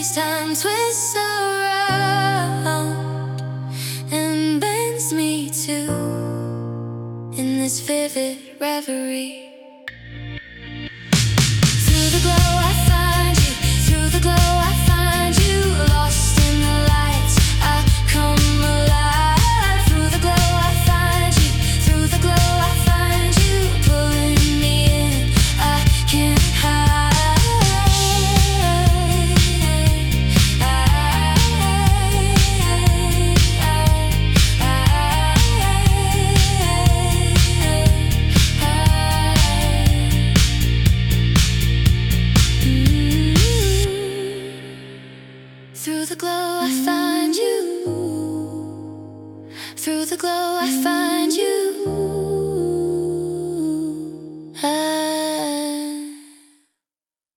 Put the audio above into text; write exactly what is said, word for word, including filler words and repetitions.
as time twists around and bends me too in this vivid reverie. Through the glow I find you, through the glow I find you, lost in the lights I come alive. Through the glow I find you, through the glow I find you, pulling me in, I can't hide. Through the glow I find you, through the glow I find